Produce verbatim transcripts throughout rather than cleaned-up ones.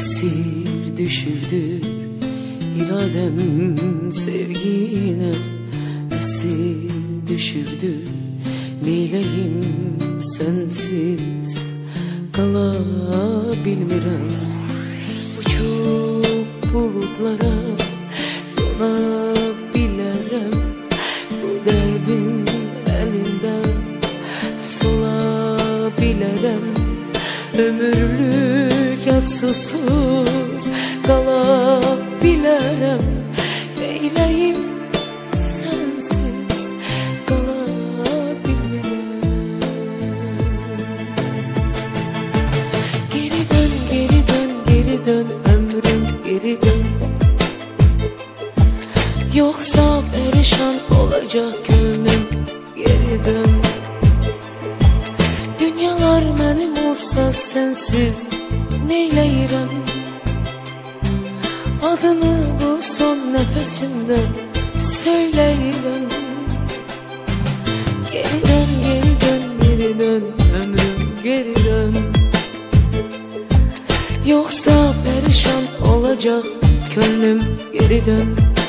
Esir düşürdü iradem sevgine, esir düşürdü neyleyim sensiz kalabilmirem. Uçup bulutlara donabilərəm, bu derdin elinde solabilərəm. Ömürlük yatsızsız kalabilərəm, neyleyim sensiz kalabilmirəm. Geri dön, geri dön, geri dön ömrüm, geri dön. Yoksa perişan olacak gönlüm, geri dön. Dünyalar mənim olsa sensiz neyleyirəm? Adını bu son nefesimde söyleyirəm. Geri dön, geri dön, geri dön ömrüm, geri dön. Yoksa perişan olacak gönlüm, geri dön.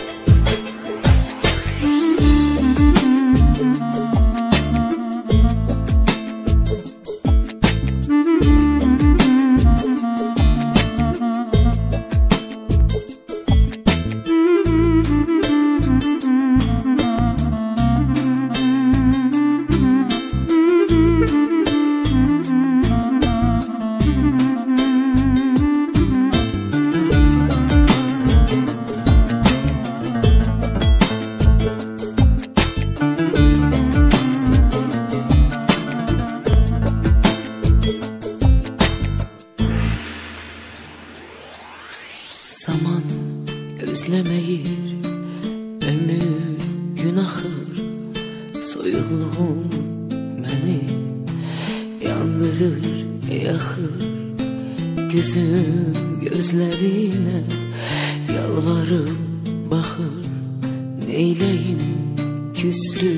Zaman özlemeyir, ömür gün axır. Soyuqluğum məni yandırır, yaxır. Gözüm gözlerine yalvarıp baxır, neyleyim küslü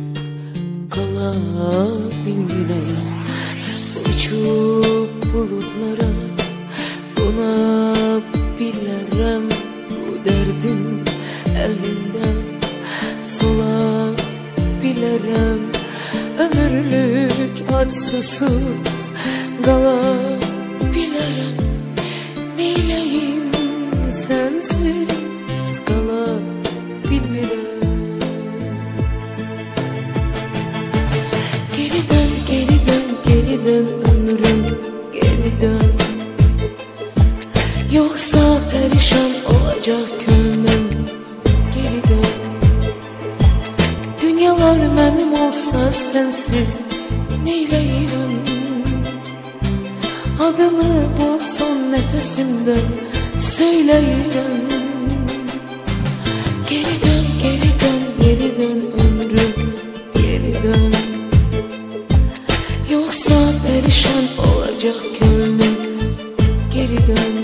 kalabilmirəm. Uçup bulutlara donabilərəm, bu derdin elinde solabilərəm. Ömürlük adsızsız qalabilərəm, neyleyim sensiz qalabilmirəm. Geri dön, geri dön, geri dön ömrüm, geri dön. Yoksa perişan olacak gönlüm, geri dön. Dünyalar mənim olsa sensiz neyleyirəm? Adını bu son nefesimde söyleyirəm. Geri dön, geri dön, geri dön ömrüm, geri dön. Yoksa perişan olacak gönlüm, geri dön.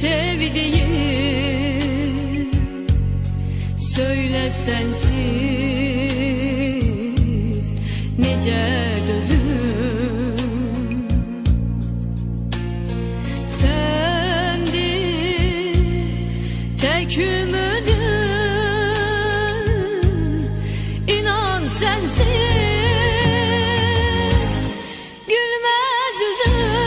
sevdiğim, söyle sensiz nece dözüm. Sendin tek ümidim, inan sensiz gülmez yüzüm.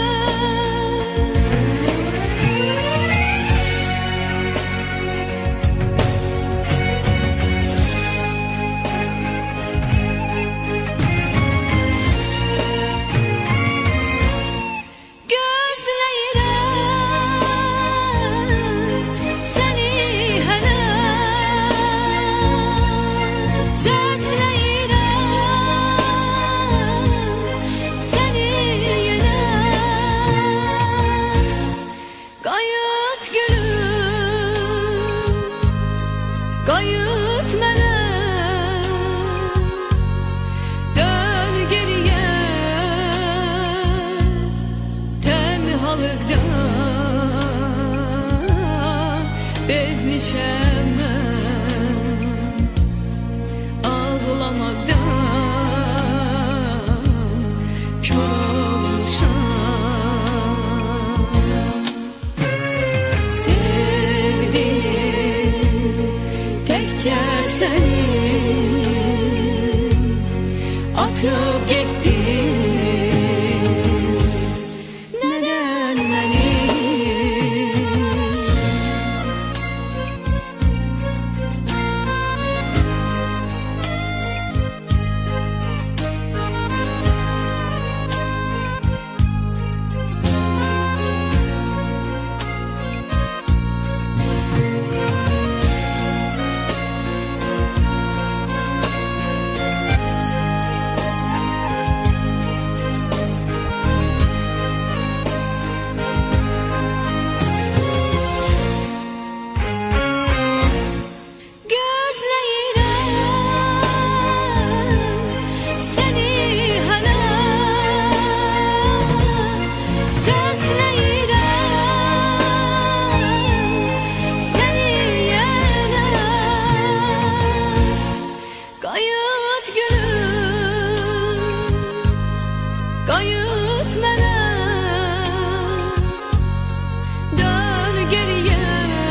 Kayıt melek, dön geriye tenhalıktan bezmişem ben, ağlamaktan kör olmuşam. Seni atıp gittin, neden beni? Kayıt melek, dön geriye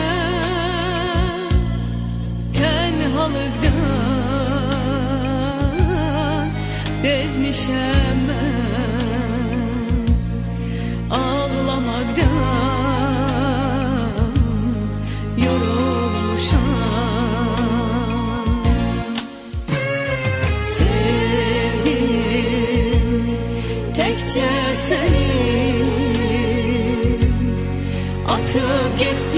tenhalıktan bezmişem ben, ağlamaktan yorulmuşam. Tekçe seni atıp gittin,